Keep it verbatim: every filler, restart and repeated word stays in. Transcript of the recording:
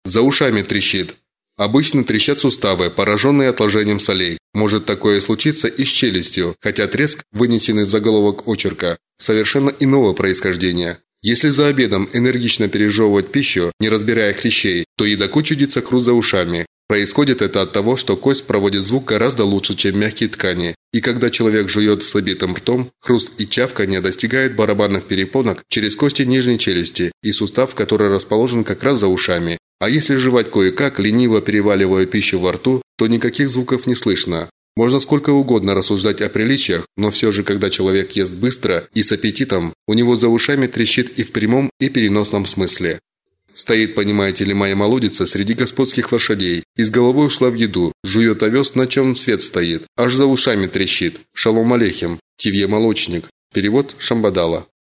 За ушами трещит. Обычно трещат суставы, пораженные отложением солей. Может такое случиться и с челюстью, хотя треск, вынесенный в заголовок очерка, совершенно иного происхождения. Если за обедом энергично пережевывать пищу, не разбирая хрящей, то едоку чудится хруст за ушами. Происходит это от того, что кость проводит звук гораздо лучше, чем мягкие ткани. И когда человек жует с набитым ртом, хруст и чавканье достигает барабанных перепонок через кости нижней челюсти и сустав, который расположен как раз за ушами. А если жевать кое-как, лениво переваливая пищу во рту, то никаких звуков не слышно. Можно сколько угодно рассуждать о приличиях, но все же, когда человек ест быстро и с аппетитом, у него за ушами трещит и в прямом, и переносном смысле. Стоит, понимаете ли, моя молодица среди господских лошадей, и с головой ушла в еду, жует овес, на чем свет стоит, аж за ушами трещит. Шалом алейхим, Тивье молочник. Перевод Шамбадала.